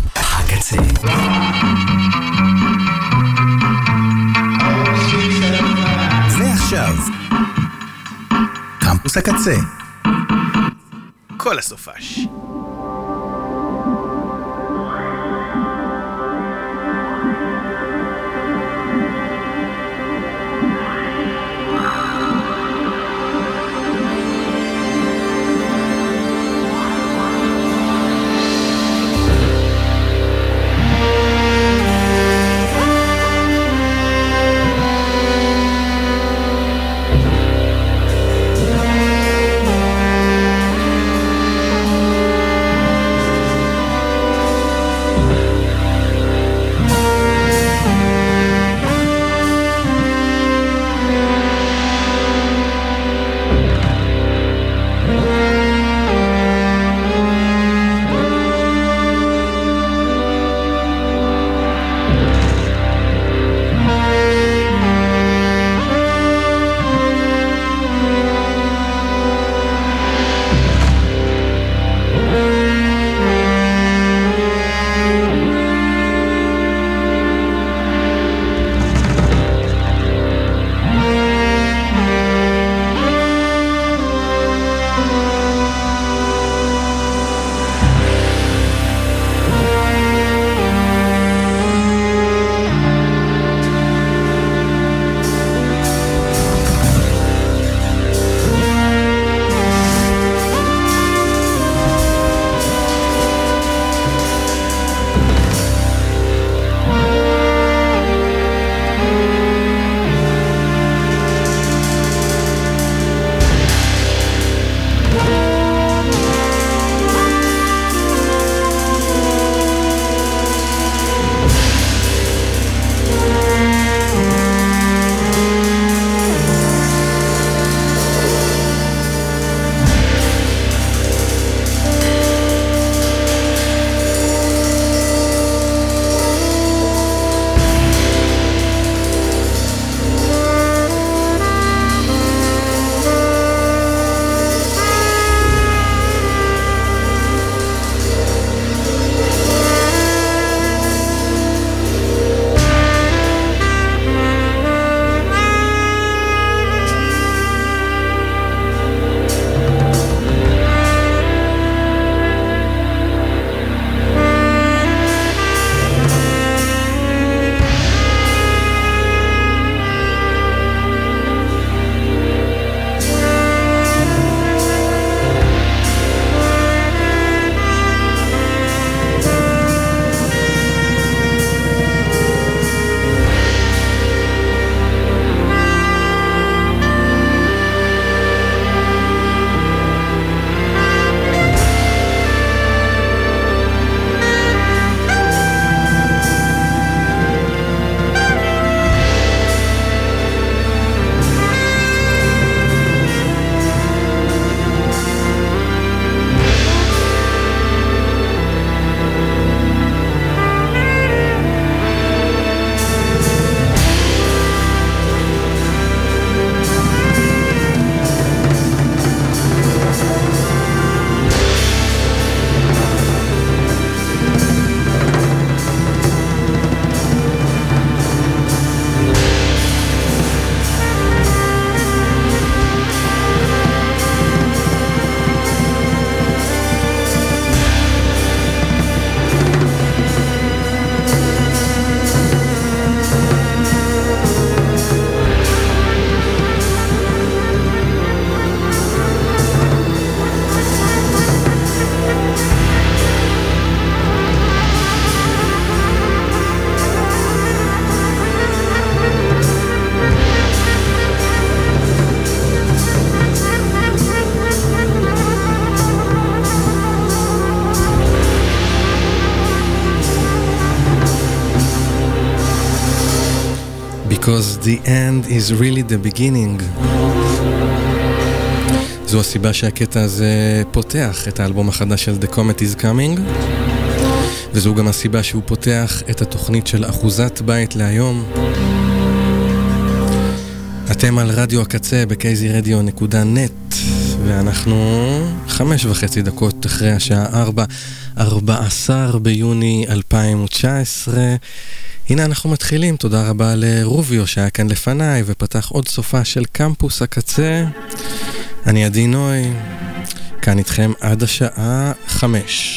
הקצה. ועכשיו, קמפוס הקצה. כל הסופש. Because the end is really the beginning. זו הסיבה שהקטע הזה פותח את האלבום החדש של The Comet is Coming, וזו גם הסיבה שהוא פותח את התוכנית של אחוזת בית להיום. אתם על רדיו הקצה ב-kzradio.net, ואנחנו 5.5 דקות אחרי השעה 4. 14 ביוני 2019. הנה אנחנו מתחילים, תודה רבה לרוביו שהיה כאן לפניי ופתח עוד סופה של קמפוס הקצה. אני עדי נוי, כאן איתכם עד השעה 5.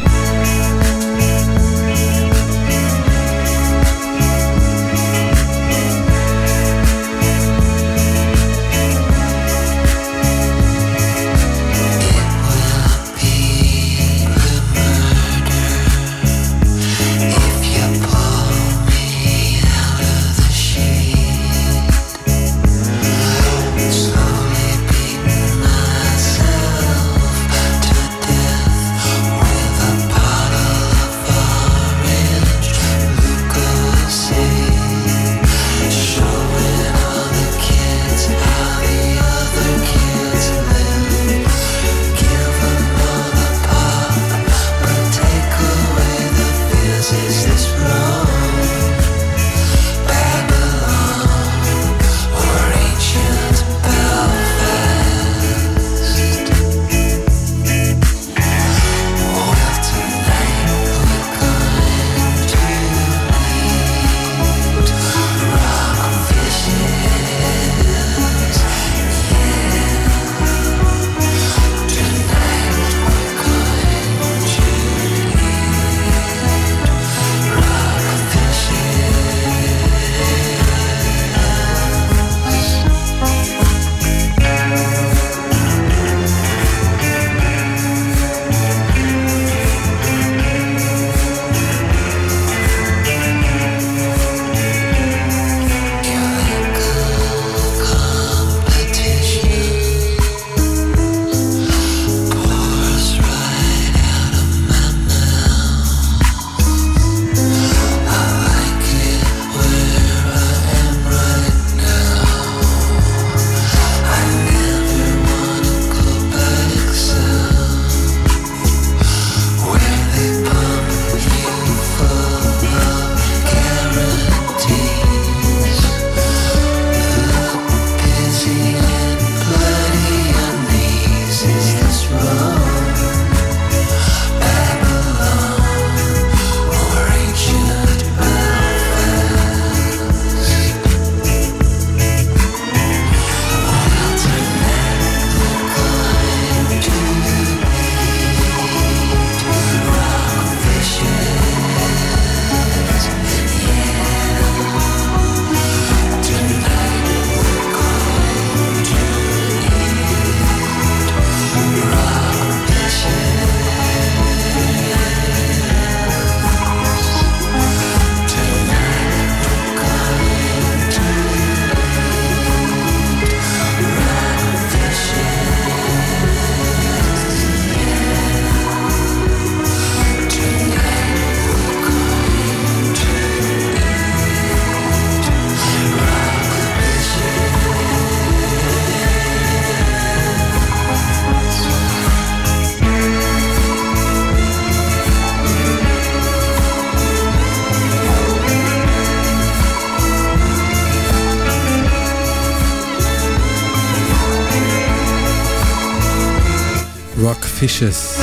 Fishes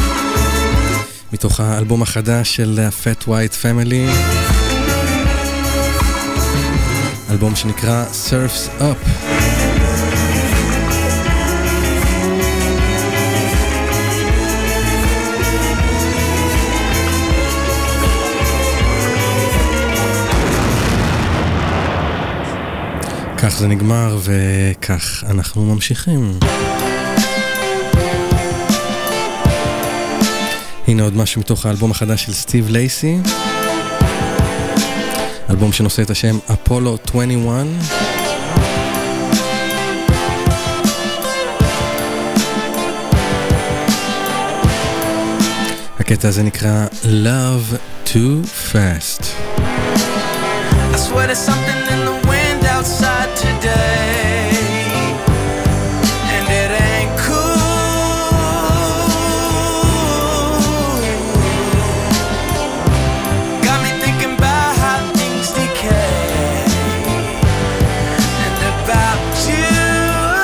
מתוך האלבום החדש של Fat White Family, אלבום שנקרא Surf's Up. כך זה נגמר וכך אנחנו ממשיכים. הנה עוד משהו מתוך האלבום החדש של סטיב לייסי, אלבום שנושא את השם אפולו 21. הקטע הזה נקרא Love Too Fast. I swear there's something in the wind outside today, and it ain't cool. Got me thinking about how things decay, and about you.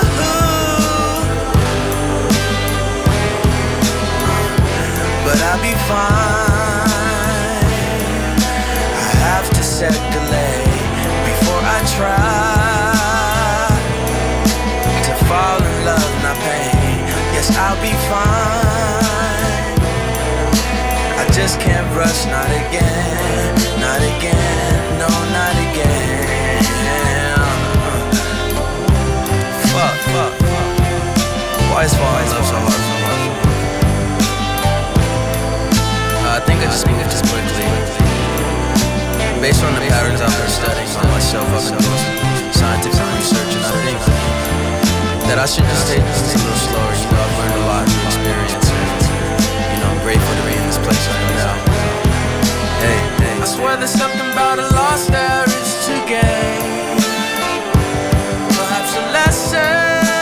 But I'll be fine. I have to set delay before I try to fall in love, not pain. Yes, I'll be fine. I just can't rush, not again, not again, no, not again. Fuck. Why is falling love so hard? I think I just moved too quickly. Based on the patterns I've been studying on myself, I've been doing scientific research, and I think that I should just take things a little slower. You know, I've learned a lot through experience, and you know, I'm grateful to be in this place I am now. Hey. I swear there's something about a loss there is to gain. Perhaps a lesson.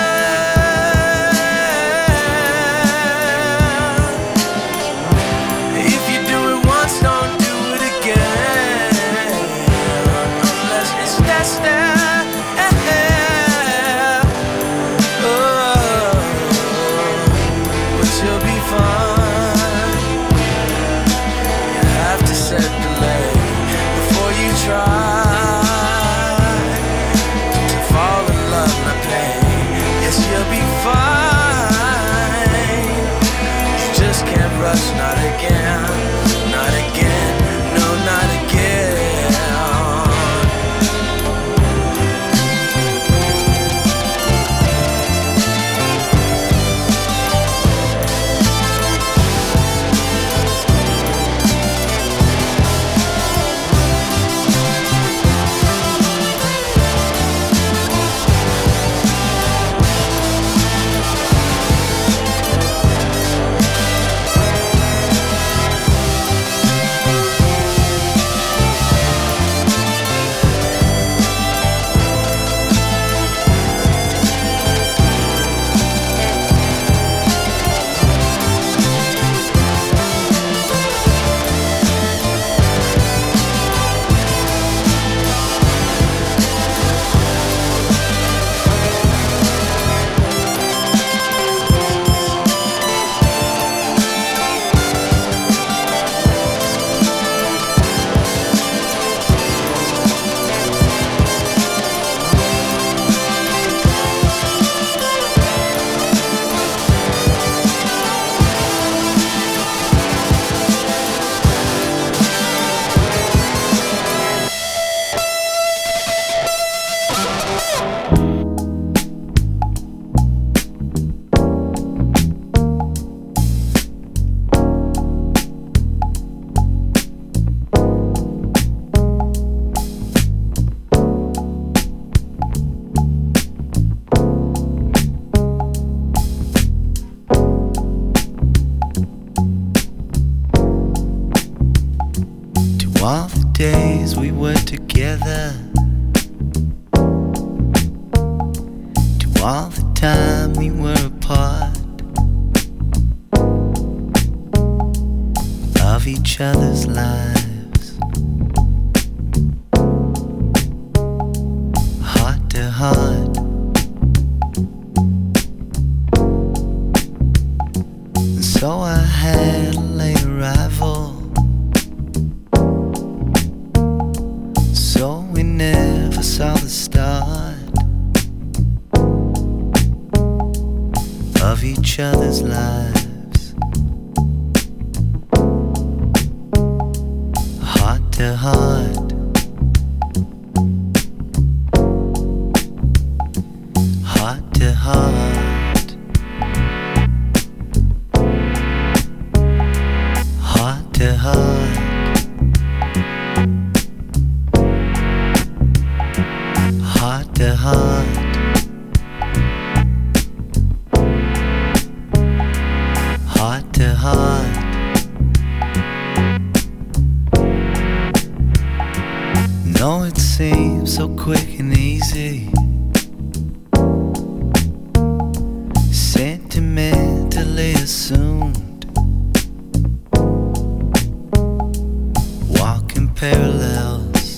Not again, not again, no, not again. All the days we were together, to all the time we were apart, of each other's lives, heart to heart. And so I had a late arrival, so we never saw the start of each other's lives, heart to heart, heart to heart, heart to heart. Heart to heart, heart to heart, no, it seems so quick and easy, sentimentally assumed, walking parallels,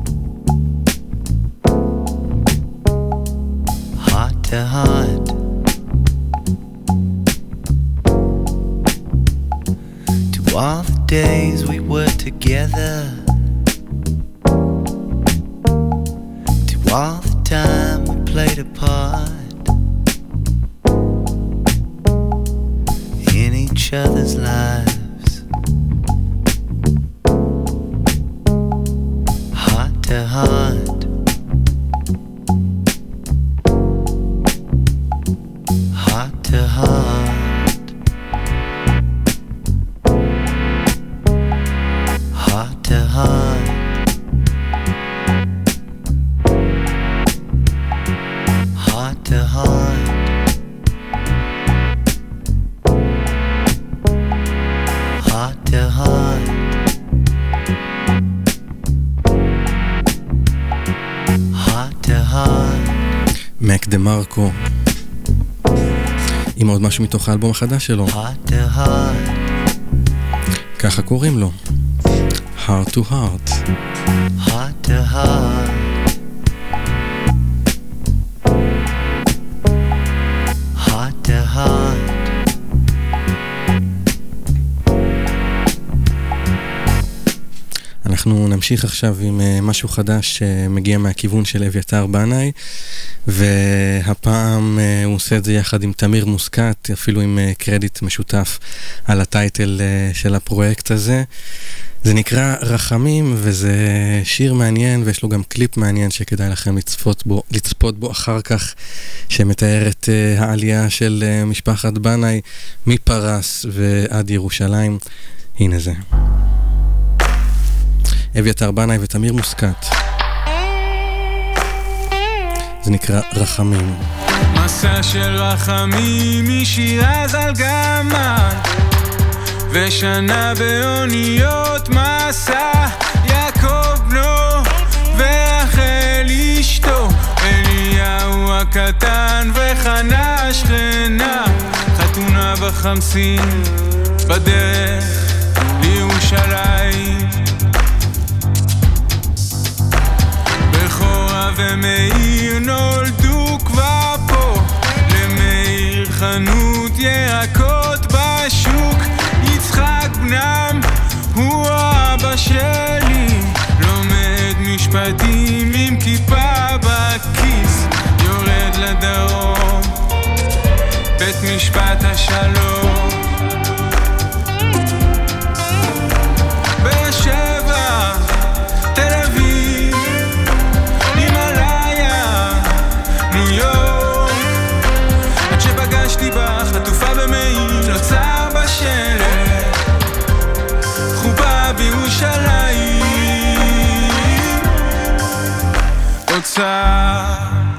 heart to heart, to all the days we were together, to all the time we played apart in each other's lives, heart to heart, heart to heart. Heart to heart, heart to heart, heart to heart, heart to heart. מק דה מרקו עם עוד משהו מתוך האלבום החדש שלו, Heart to heart, ככה קוראים לו, Heart to Heart. heart to heart, heart to heart. אנחנו נמשיך עכשיו עם משהו חדש שמגיע מהכיוון של אביתר בנאי, והפעם הוא עושה את זה יחד עם תמיר מוסקת, אפילו עם קרדיט משותף על הטייטל של הפרויקט הזה. זה נקרא רחמים, וזה שיר מעניין, ויש לו גם קליפ מעניין שכדאי לכם לצפות בו אחר כך, שמתאר את העלייה של משפחת בנאי מפרס ועד ירושלים. הנה זה. אביתר בנאי ותמיר מוסקת. זה נקרא רחמים. מסע של רחמים משירז על גמל, ושנה באוניות מסע, יעקב בנו ורחל אשתו, אליהו הקטן וחנה שכנה, חתונה בחמסין בדרך לירושלים. בכורה ומאיר נולדו כבר פה, למאיר חנות ירקות בשוק, יצחק בנם הוא אבא שלי, לומד משפטים עם כיפה בכיס, יורד לדרום בית משפט השלום. באר שבע, תל אביב, הימאליה, ניו יורק, עד שפגשתי בך עטופה במעיל, נוצר בשלג חופה בירושלים, אוצר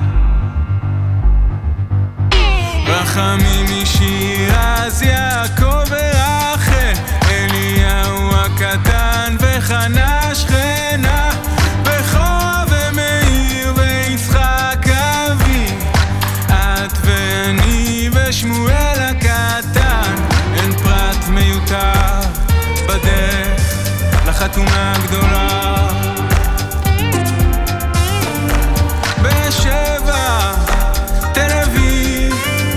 רחמים משירז, יעקב ורחל, אליהו הקטן וחנה שכנה, בכורה ומאיר ויצחק אבי, את ואני ושמואל הקטן, אין פרט מיותר בדרך לחתונה הגדולה. באר שבע, תל אביב,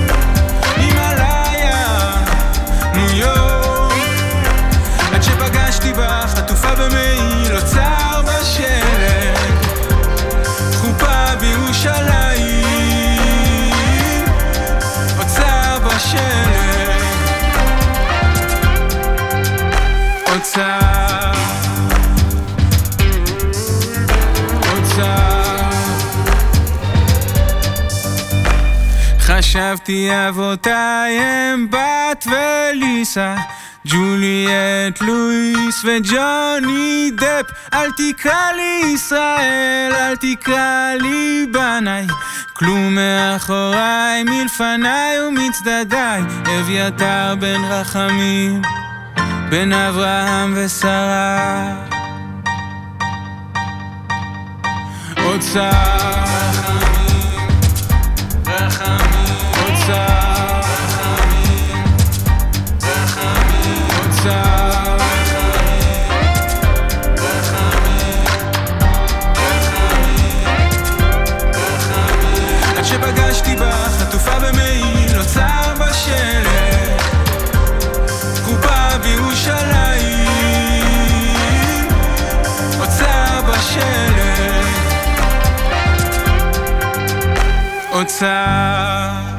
הימאליה, ניו יורק, עד שפגשתי בך עטופה במעיל, אוצר בשלג חופה בירושלים, אוצר בשלג, אוצר, אוצר. חשבתי אבותיי הם בת וליסה, ג'וליאט, לואיס וג'וני דפ, אל תקרא לי ישראל, אל תקרא לי בנאי, כלום מאחוריי, מלפניי ומצדדיי, אביתר בן רחמים, בן אברהם ושרה, אוצר רחמים, רחמים, אוצר רחמים, רחמים, אוצר רחמים, רחמים, רחמים, רחמים, עד שפגשתי בך עטופה במעיל, אוצר בשלג חופה בירושלים, אוצר.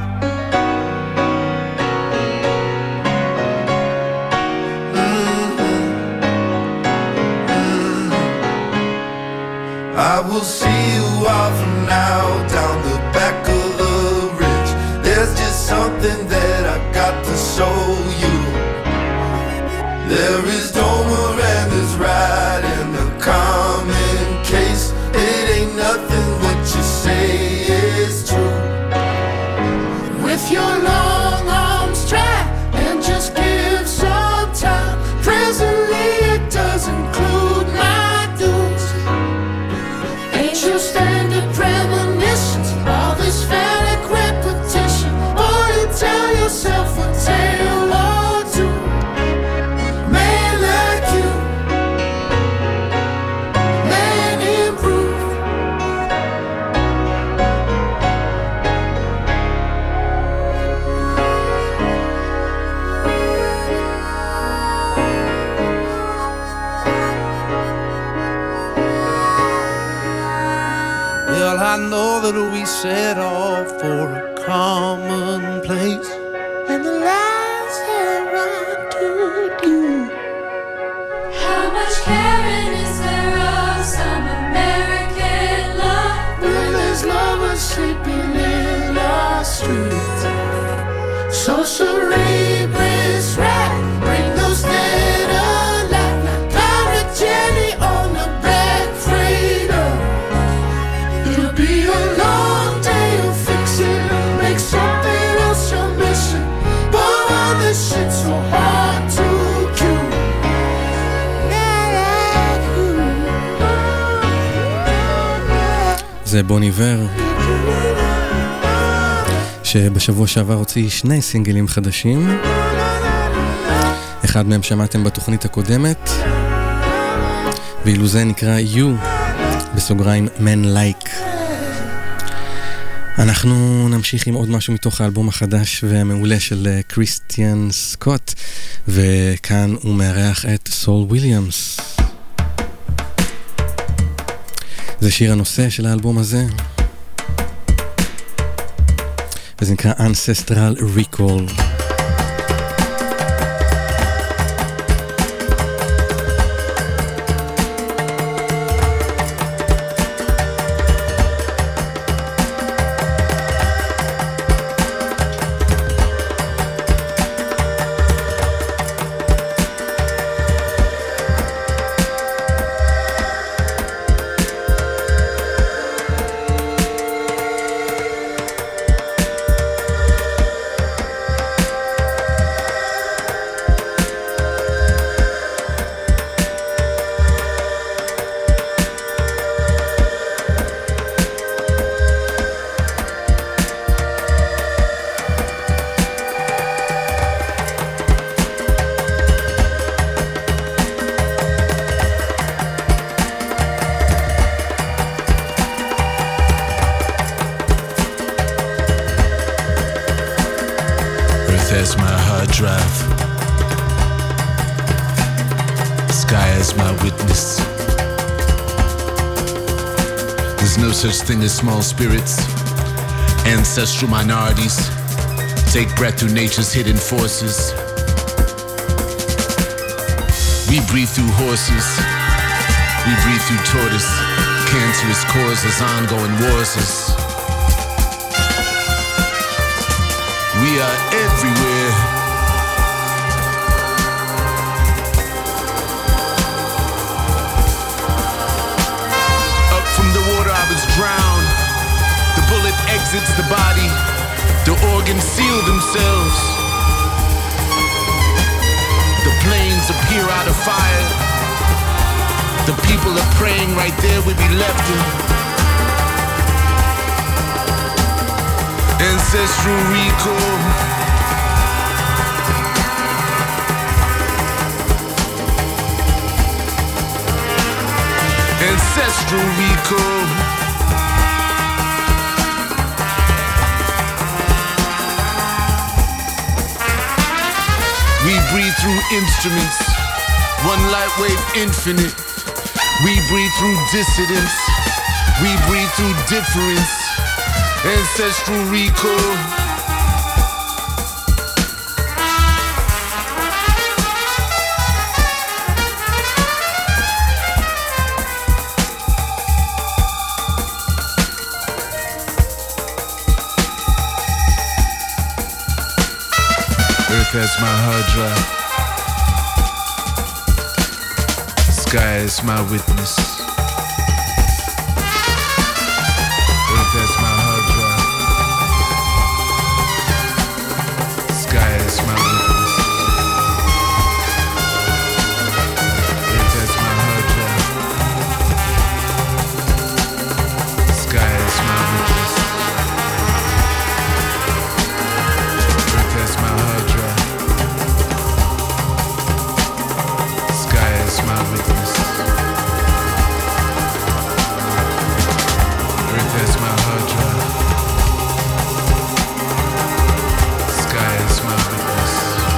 I will see you off now down the back of the ridge. There's just something that I got to show you. There is Domer and there's right in the common case. It ain't nothing what you say is true. With your long arms try and just give some time. Presently it does include my dues. Ain't your standard premonitions, all this phallic repetition. Or you tell yourself a tale or two. Man like you, man improved. Well, I know that we set off for a common place. And the lies have run to you. How much caring is there of some American love? When there's lovers sleeping in our streets. So cerebrous right, bring those dead alive. Like Pirate Jenny on the back freighter. It'll be a long day of fixing, make something else your mission. But all this shit's so hard to cue. Not like you. זה בון איבר, שבשבוע שעבר הוציא 2 סינגלים חדשים. אחד מהם שמעתם בתוכנית הקודמת, ואילו זה נקרא You, בסוגריים Man Like. אנחנו נמשיך עם עוד משהו מתוך האלבום החדש והמעולה של קריסטיאן סקוט, וכאן הוא מארח את סול וויליאמס. זה שיר הנושא של האלבום הזה, וזה נקרא Ancestral Recall. as my hard drive, sky as my witness. There's no such thing as small spirits, ancestral minorities. Take breath through nature's hidden forces. We breathe through horses, we breathe through tortoise. Cancerous causes, ongoing wars. We are everywhere. Up from the water I was drowned. The bullet exits the body. The organs seal themselves. The planes appear out of fire. The people are praying right there we be left in. Ancestral recall. Ancestral recall. We breathe through instruments, one light wave infinite. We breathe through dissidence. We breathe through difference. ancestral recall. That's my hard drive. Sky is my witness. That's my hard drive. Sky is my witness. That's my hard drive. Sky is my witness. That's my hard drive. My witness. Earth has my hard drive. Sky is my witness.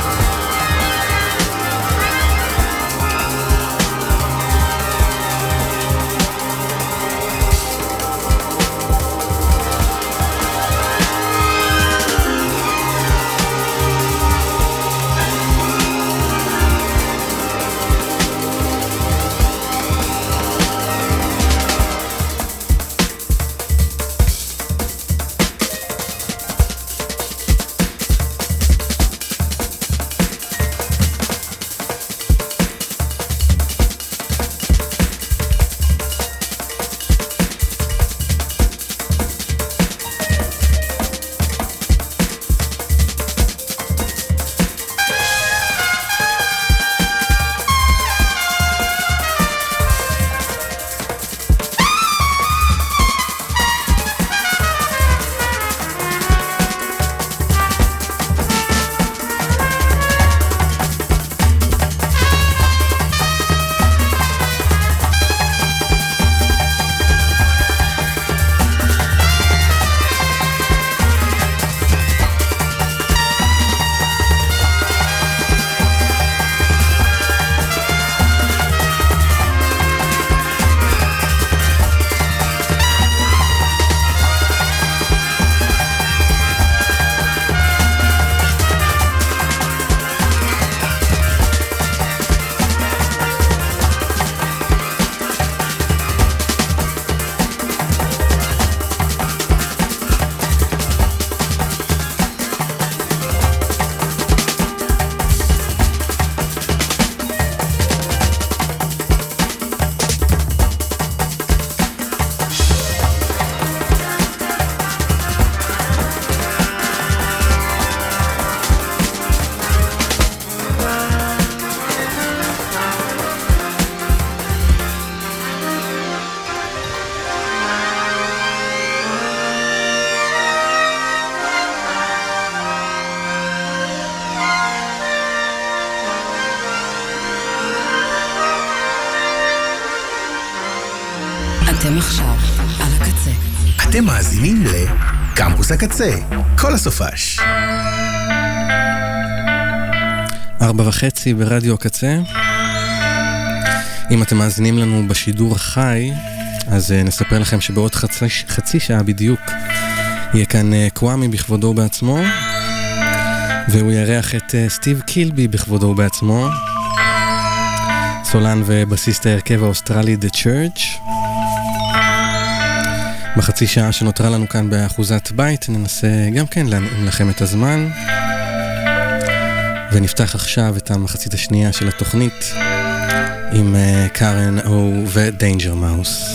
אתם עכשיו על הקצה. אתם מאזינים לקמפוס הקצה, כל הסופש. 4:30 ברדיו הקצה. אם אתם מאזינים לנו בשידור החי, אז נספר לכם שבעוד חצי שעה בדיוק יהיה כאן קוואמי בכבודו בעצמו, והוא יארח את סטיב קילבי בכבודו בעצמו, סולן ובסיסט ההרכב האוסטרלי The Church. בחצי שעה שנותרה לנו כאן באחוזת בית ננסה גם כן להנעים לכם את הזמן, ונפתח עכשיו את המחצית השנייה של התוכנית עם קארן או ודיינג'ר מאוס.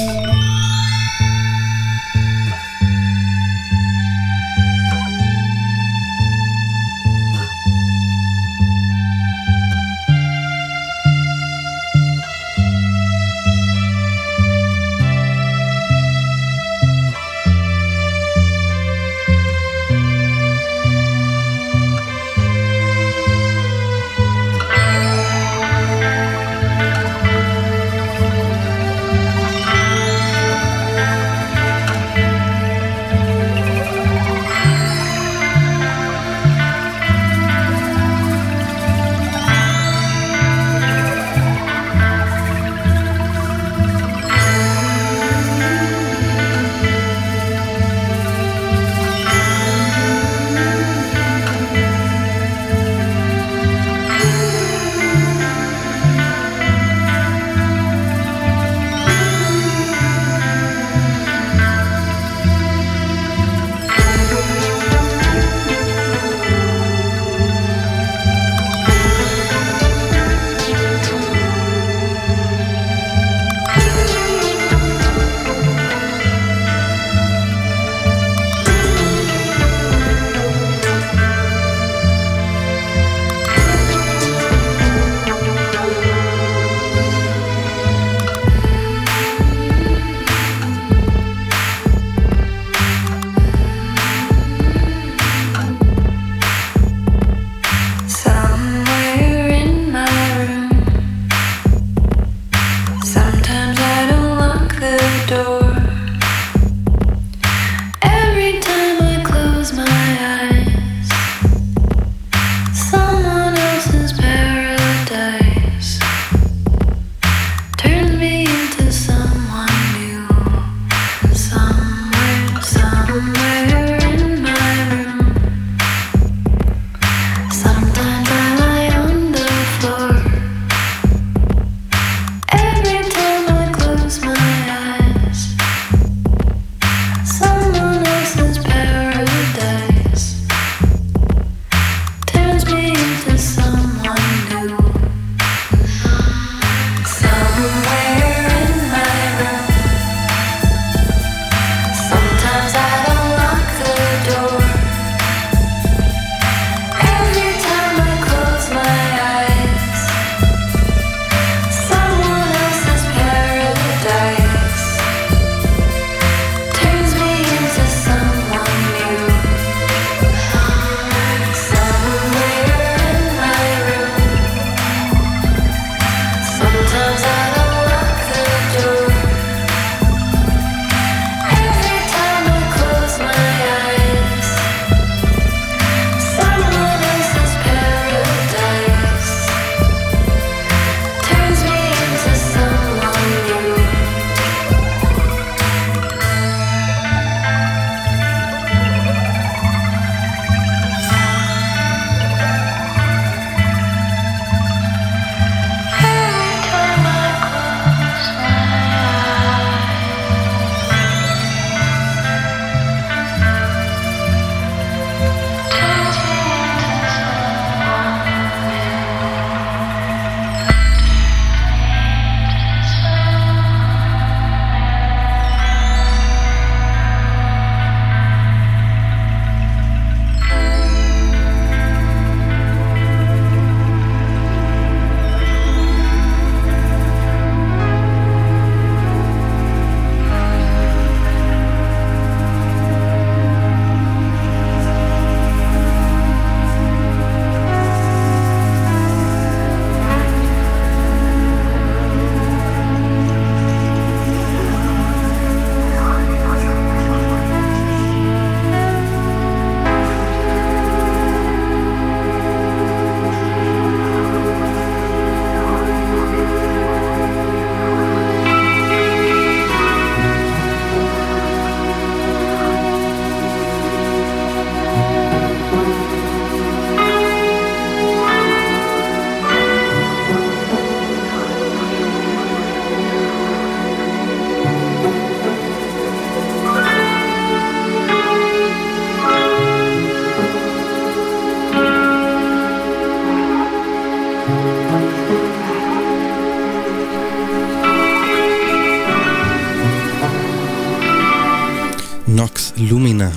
לוקס לומינה.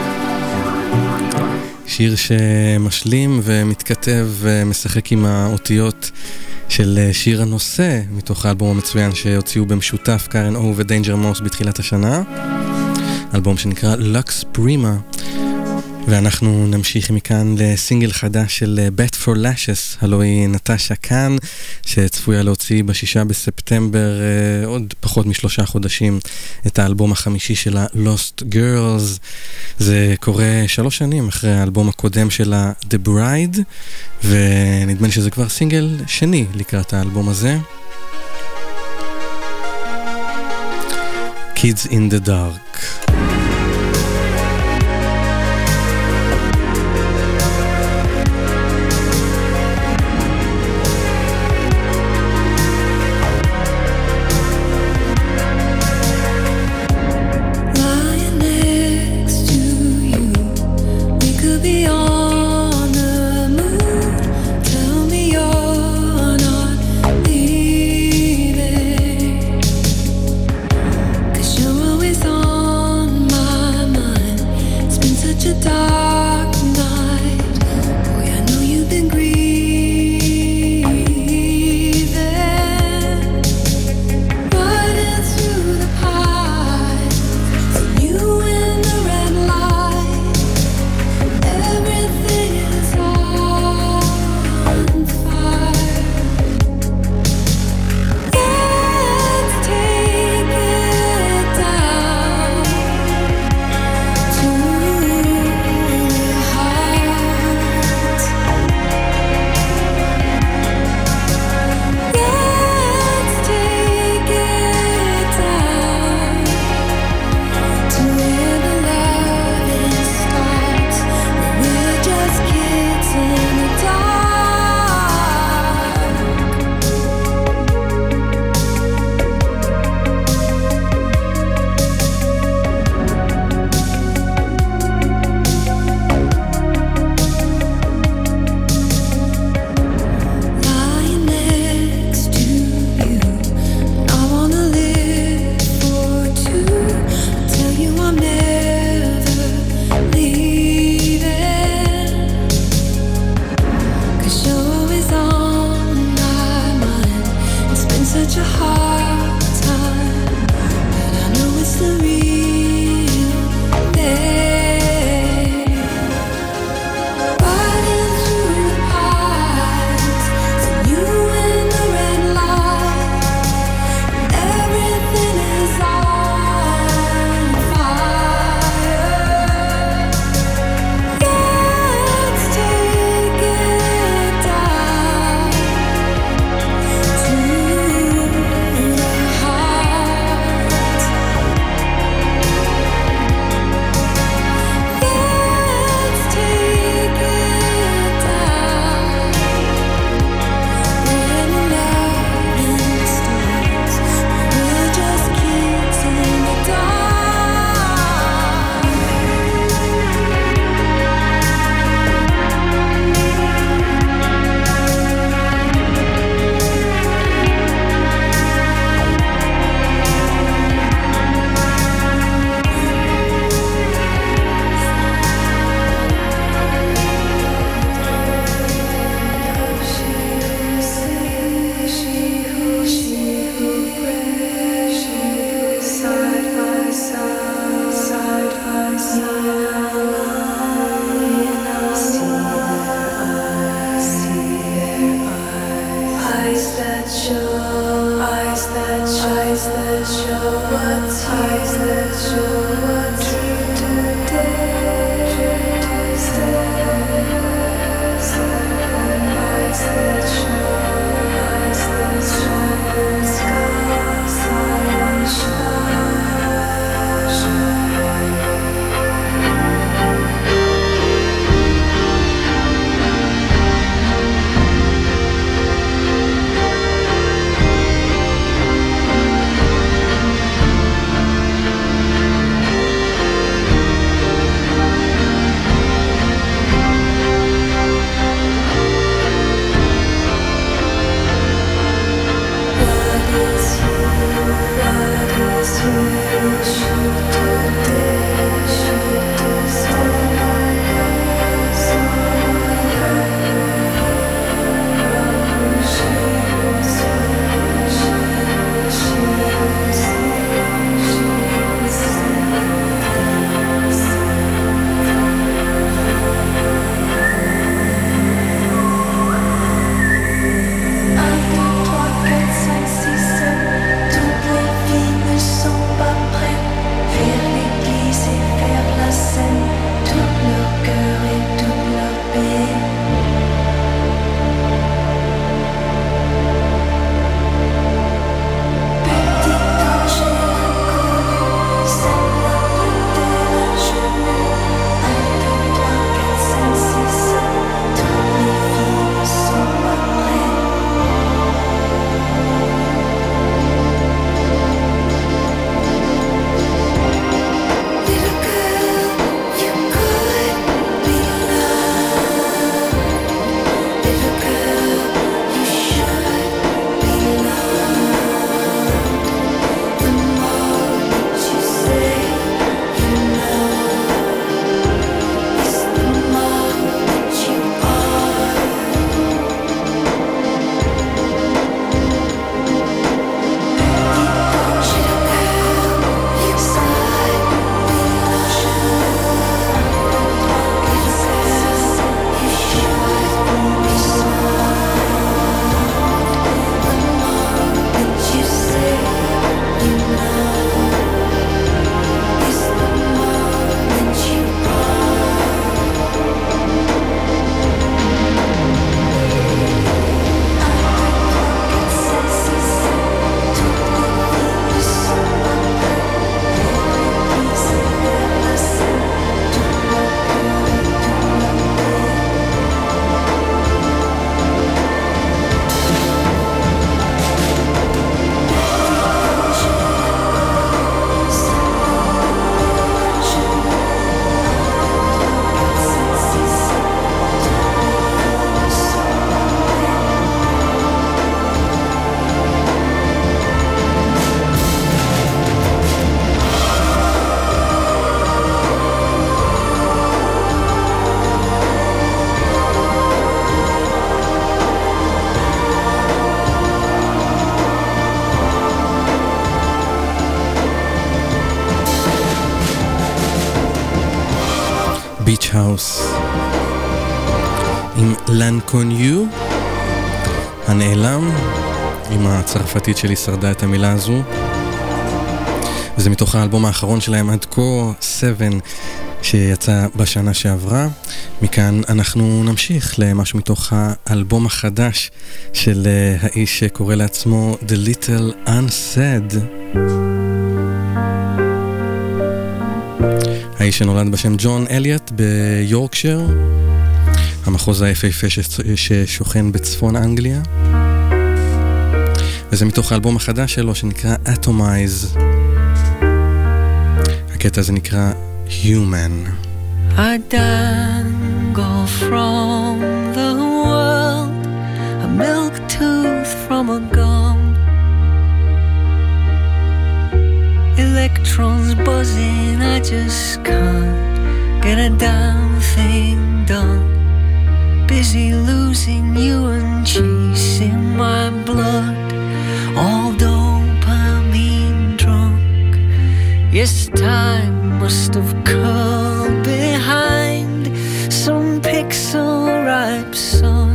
שיר שמשלים ומתכתב ומשחק עם האותיות של שיר הנושא מתוך האלבום המצוין שהוציאו במשותף קארן או ודיינג'ר מאוס בתחילת השנה, אלבום שנקרא לוקס פרימה. ואנחנו נמשיך מכאן לסינגל חדש של Bet for Lashes, הלוא היא נטשה קאן, שצפויה להוציא ב6 בספטמבר, עוד פחות מ3 חודשים, את האלבום החמישי שלה, Lost Girls. זה קורה 3 שנים אחרי האלבום הקודם שלה, The Bride, ונדמה לי שזה כבר סינגל שני לקראת האלבום הזה. Kids in the Dark. ביץ' האוס עם לנקוניו הנעלם, עם הצרפתית שלי שרדה את המילה הזו, וזה מתוך האלבום האחרון שלהם עד כה, 7, שיצא בשנה שעברה. מכאן אנחנו נמשיך למשהו מתוך האלבום החדש של האיש שקורא לעצמו The Little Unsaid, האיש שנולד בשם ג'ון אליוט ביורקשייר, המחוז היפהפה ששוכן בצפון אנגליה, וזה מתוך האלבום החדש שלו שנקרא Atomize. הקטע הזה נקרא Human. I dangle from the world, a milk tooth from a gum, electrons buzzing, I just can't get a damn thing done. Busy losing you and chasing my blood, all dopamine drunk. Yes, time must have come behind some pixel-ripe sun.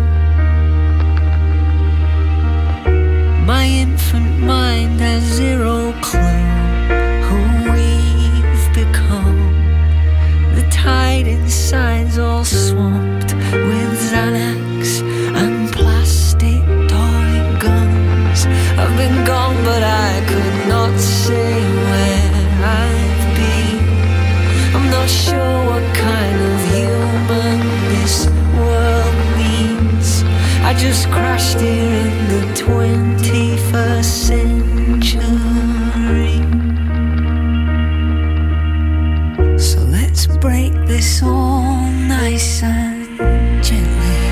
My infant mind has zero clue who we've become. The tide inside's all swamped with Xanax and plastic toy guns. I've been gone, but I could not say where I've been. I'm not sure what kind of human this world needs. I just crashed here in the 21st century. So let's break this all nice and gently.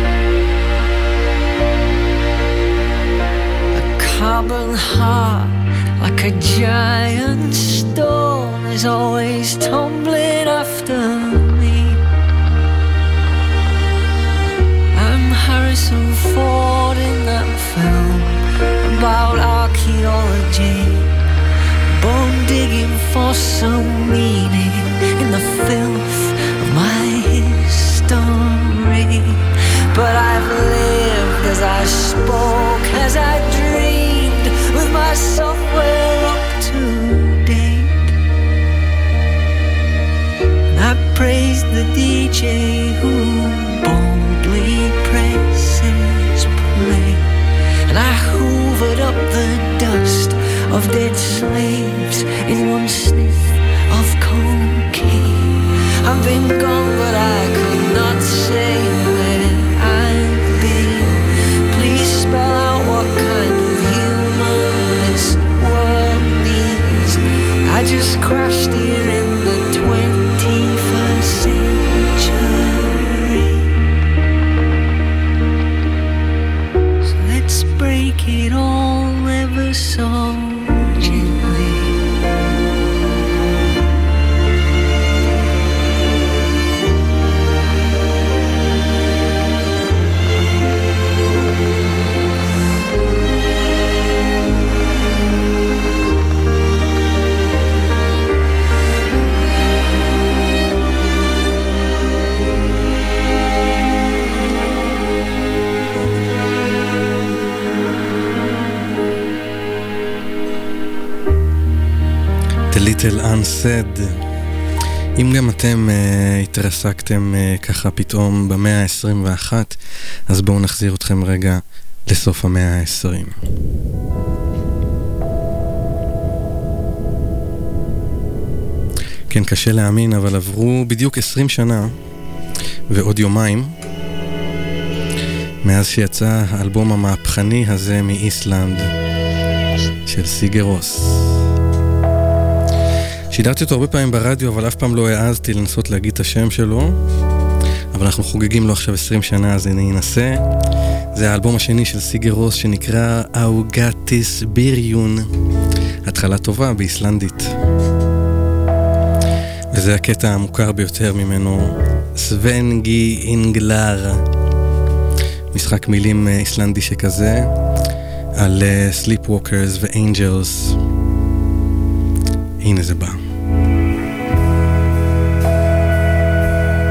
A carbon heart like a giant storm is always tumbling after me. I'm Harrison Ford in that film about archaeology, bone digging for some meaning in the filth of my history. But I've lived as I spoke, as I dreamed, with my software up to date. And I praised the DJ who boldly presses play, and I hoovered up the dust of dead slaves in one sniff of cocaine. I've been gone, but I could not say where I've been. Please spell out what kind of human this world needs. I just crashed here in the 21st century. So let's break it all ever so gently. Little Unsaid. אם גם אתם התרסקתם ככה פתאום במאה ה-21, אז בואו נחזיר אתכם רגע לסוף המאה ה-20. כן, קשה להאמין, אבל עברו בדיוק 20 שנה ועוד יומיים מאז שיצא האלבום המהפכני הזה מאיסלנד של סיגר רוס. שידרתי אותו הרבה פעמים ברדיו, אבל אף פעם לא העזתי לנסות להגיד את השם שלו, אבל אנחנו חוגגים לו עכשיו 20 שנה, אז אני אנסה. זה האלבום השני של סיגר רוס שנקרא אוגטיס ביריון, התחלה טובה באיסלנדית, וזה הקטע המוכר ביותר ממנו, סוונגי אינגלר, משחק מילים איסלנדי שכזה על Sleepwalkers ו-Angels. הנה זה בא.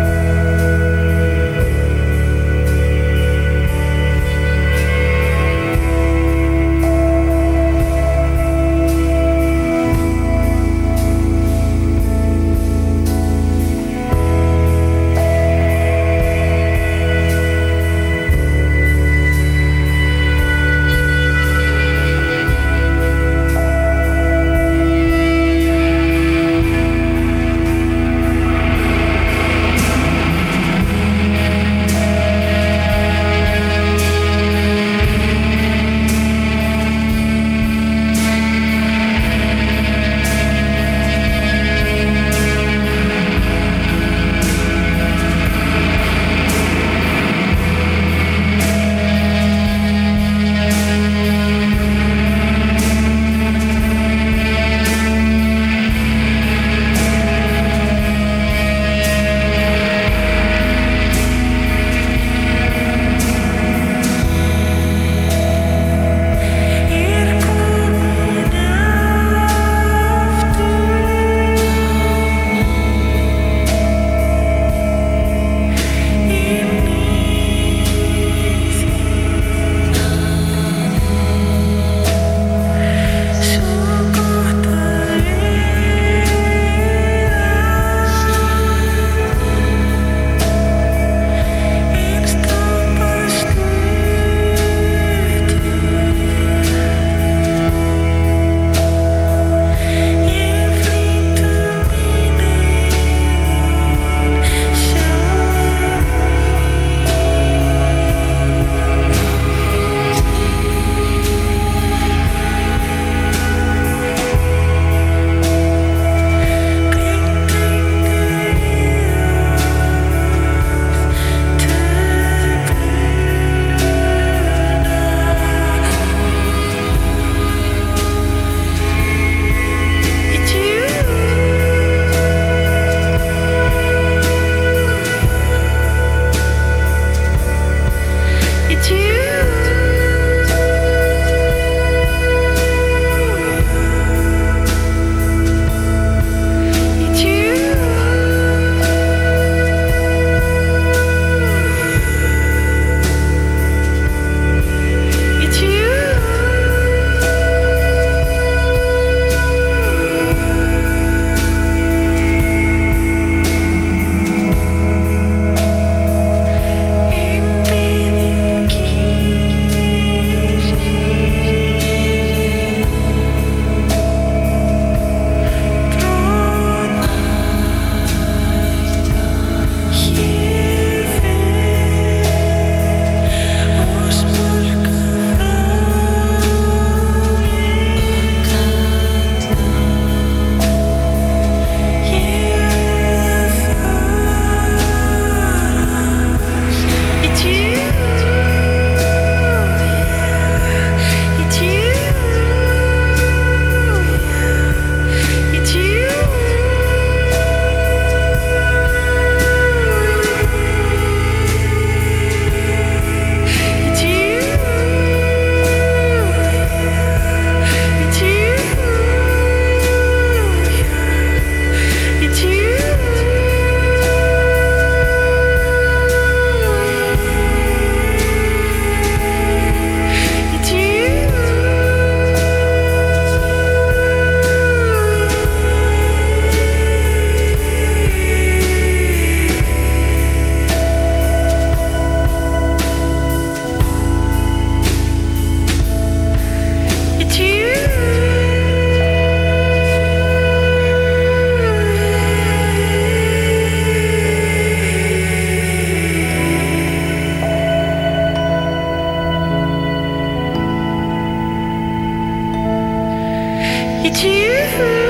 It's you.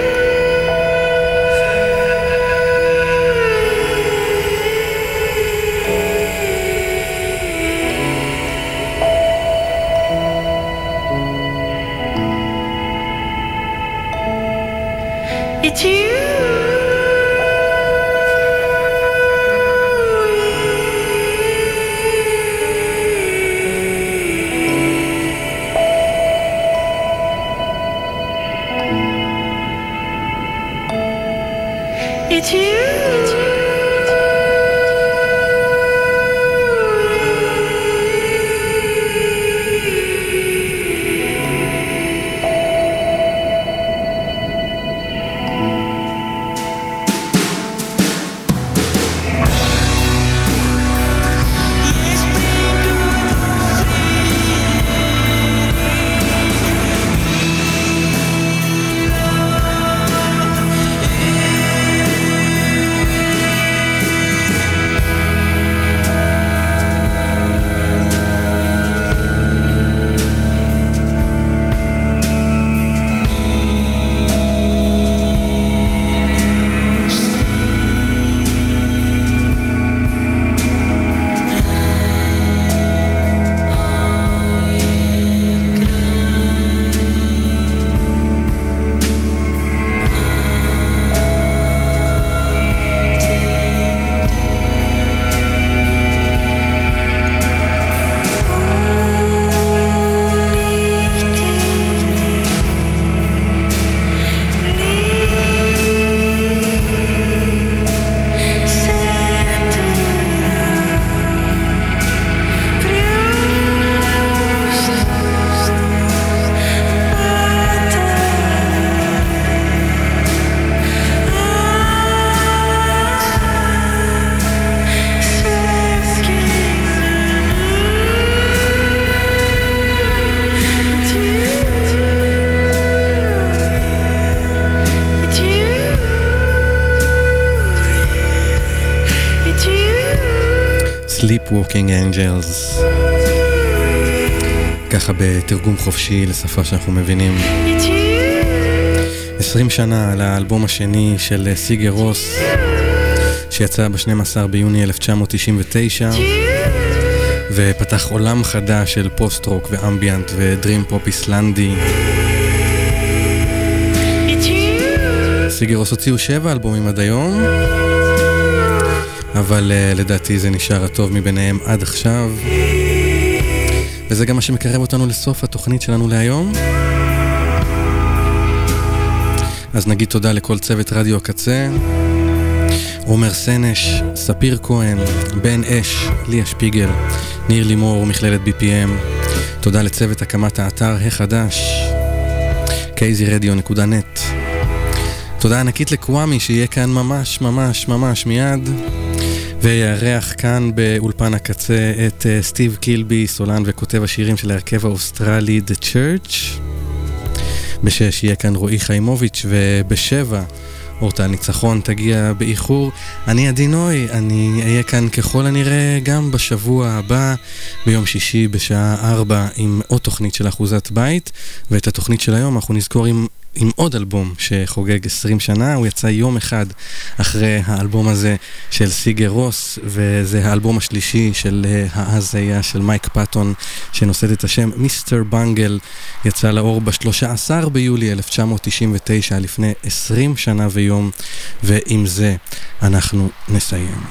It's you. It's you. Sleepwalking Angels, ככה בתרגום חופשי לשפה שאנחנו מבינים. 20 שנה על האלבום השני של סיגר רוס שיצא ב-12 ביוני 1999 ופתח עולם חדש של פוסט-רוק ואמביאנט ודרים פופ איסלנדי. סיגר רוס הוציאו 7 אלבומים עד היום, אבל לדעתי זה נשאר הטוב מביניהם עד עכשיו, וזה גם מה שמקרב אותנו לסוף התוכנית שלנו להיום. אז נגיד תודה לכל צוות רדיו הקצה, עומר סנש, ספיר כהן, בן אש, ליה שפיגל, ניר לימור, מכללת BPM. תודה לצוות הקמת האתר החדש kzradio.net. תודה ענקית לקוואמי שיהיה כאן ממש ממש ממש מיד, ויארח כאן באולפן הקצה את סטיב קילבי, סולן וכותב השירים של ההרכב האוסטרלי The Church. ב6 יהיה כאן רועי חיימוביץ', וב7 אורטל ניצחון תגיע באיחור. אני עדינוי, אני אהיה כאן ככל הנראה גם בשבוע הבא ביום שישי בשעה 4 עם עוד תוכנית של אחוזת בית, ואת התוכנית של היום אנחנו נזכור עם עוד אלבום שחוגג 20 שנה. הוא יצא יום אחד אחרי האלבום הזה של סיגר רוס, וזה האלבום השלישי של ההזיה של מייק פאטון שנושאת את השם מיסטר בנגל. יצא לאור ב-13 ביולי 1999, לפני 20 שנה ויום, ועם זה אנחנו נסיים.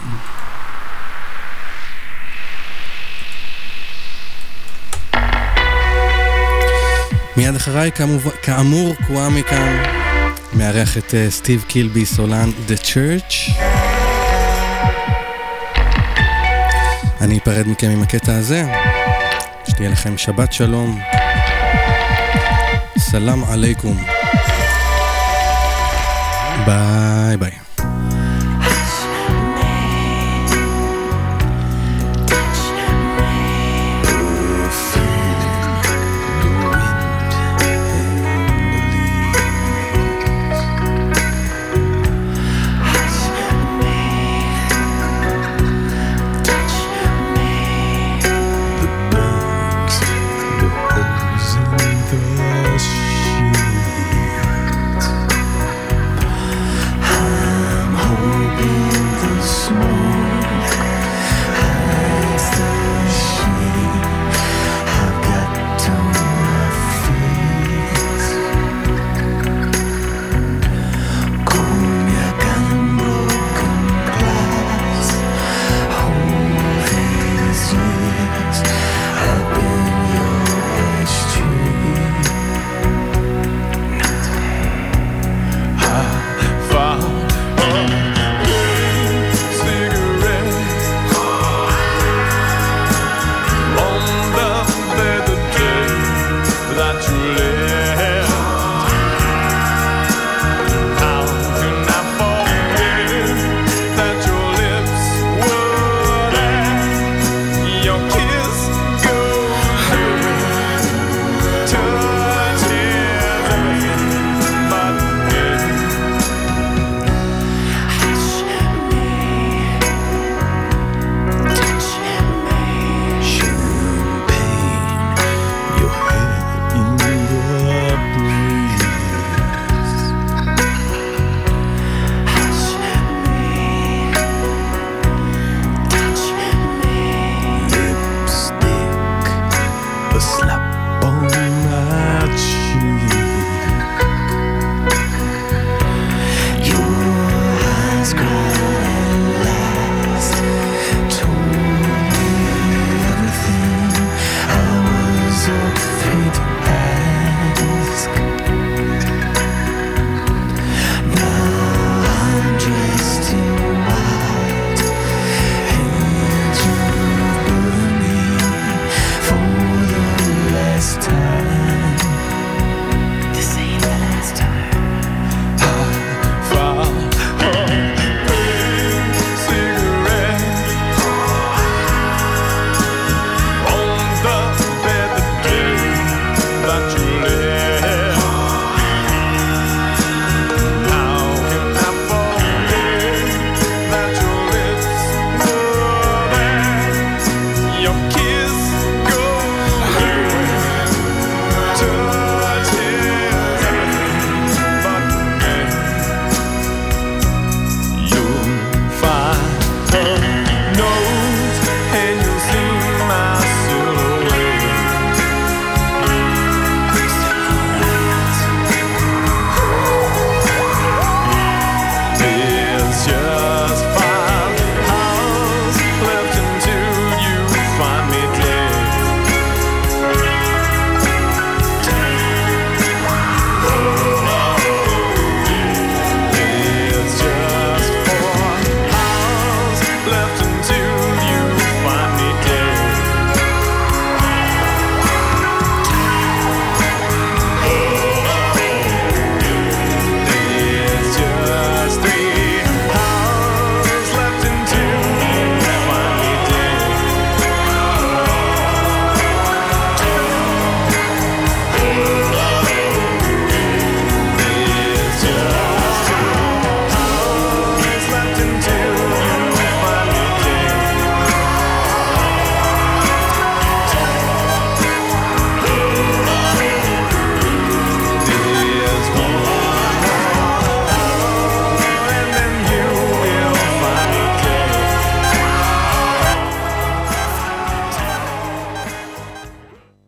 מיד אחריי כאמור קוואמי כאן מארח את סטיב קילבי, סולן The Church. אני אפרד מכם עם הקטע הזה. שתהיה לכם שבת שלום, סלאם עליכום, ביי ביי.